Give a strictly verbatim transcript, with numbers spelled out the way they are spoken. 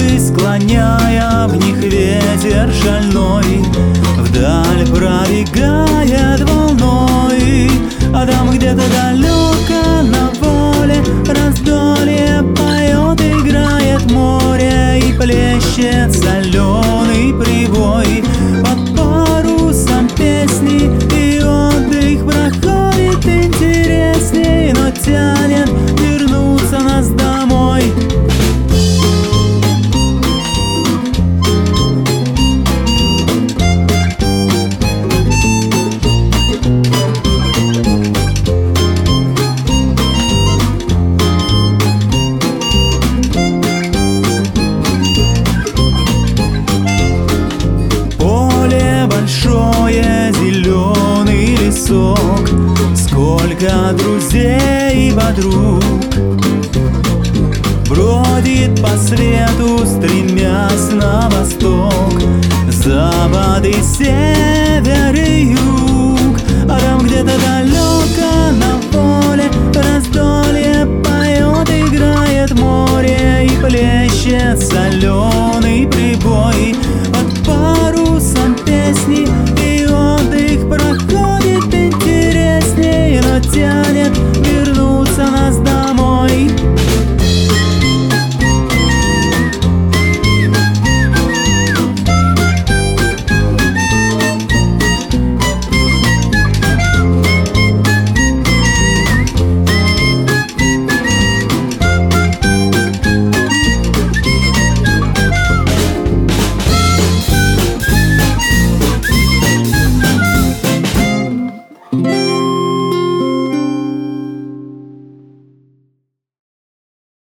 Воды склоняя в них ветер шальной, вдаль пробегает волной. А там где-то далеко на воле раздолье поет, играет море и плещет соленый прибой. Под парусом песни и отдых проходит интересней, но тянет вернуться нас домой. Большое, зеленый лесок, сколько друзей и подруг бродит по свету, стремясь на восток, запад и север и юг. А там где-то далеко на поле раздолье поет, играет море и плещет соленый прибой. Под парусом песни и отдых проходит интереснее, но тянет